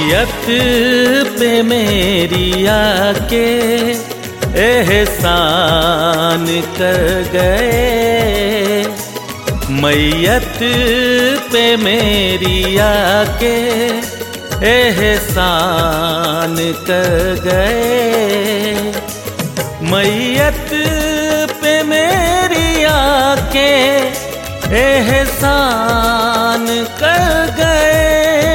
मैयत पे मेरी आके एहसान कर गए। मैयत पे मेरी आके एहसान कर गए। मैयत पे मेरी आके एहसान कर गए।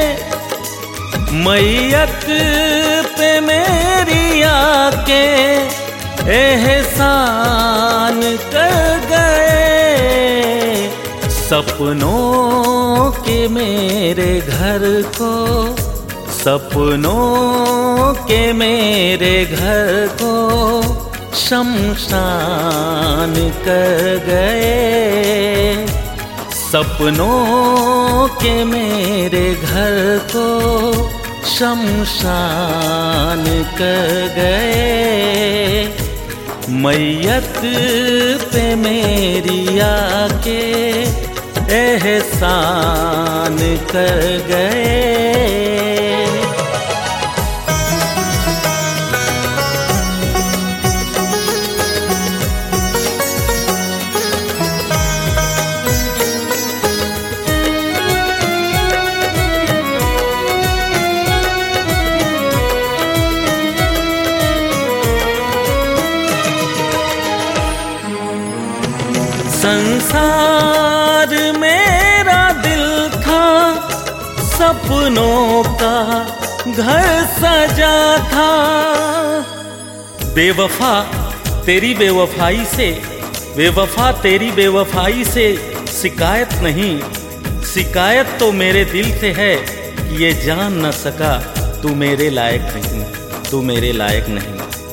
मैयत पे मेरी आके एहसान कर गए। सपनों के मेरे घर को, सपनों के मेरे घर को शमशान कर गए। सपनों के मेरे घर को शमशान कर गए। मैयत पे मेरी आके एहसान कर गए। संसार मेरा दिल था, सपनों का घर सजा था। बेवफा तेरी बेवफाई से, बेवफा तेरी बेवफाई से शिकायत नहीं, शिकायत तो मेरे दिल से है कि ये जान न सका तू मेरे लायक नहीं, तू मेरे लायक नहीं।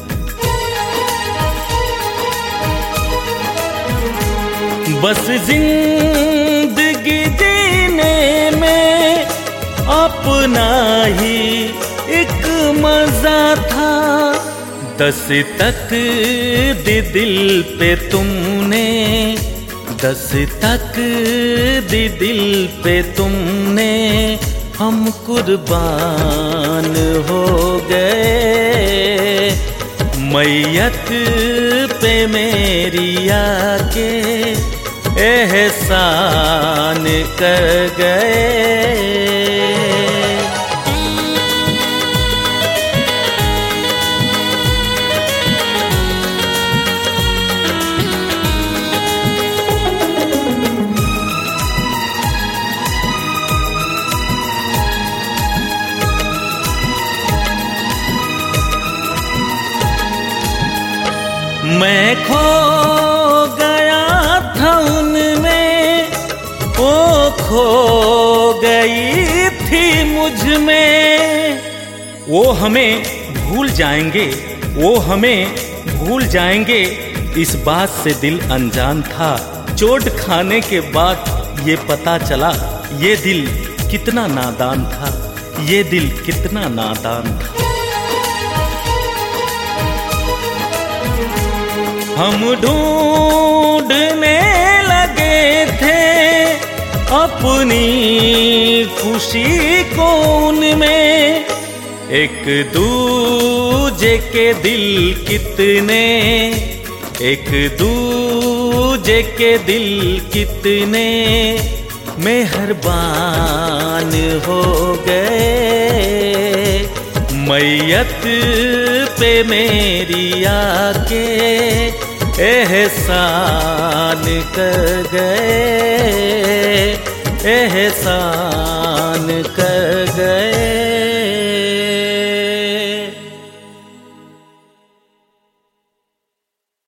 बस जिंदगी जीने में अपना ही एक मजा था। दस्तक दी दिल पे तुमने, दस्तक दी दिल पे तुमने, हम कुर्बान हो गए। मैयत पे मेरी आके एहसान कर गए। मैं खो गया था उनमें, वो खो गई थी मुझ में। वो हमें भूल जाएंगे, वो हमें भूल जाएंगे, इस बात से दिल अनजान था। चोट खाने के बाद ये पता चला, ये दिल कितना नादान था, ये दिल कितना नादान था। हम ढूंढने लगे थे अपनी खुशी को उनमें। एक दूजे के दिल कितने, एक दूजे के दिल कितने मेहरबान हो गए। मैयत पे मेरी आके एहसान कर गए, एहसान कर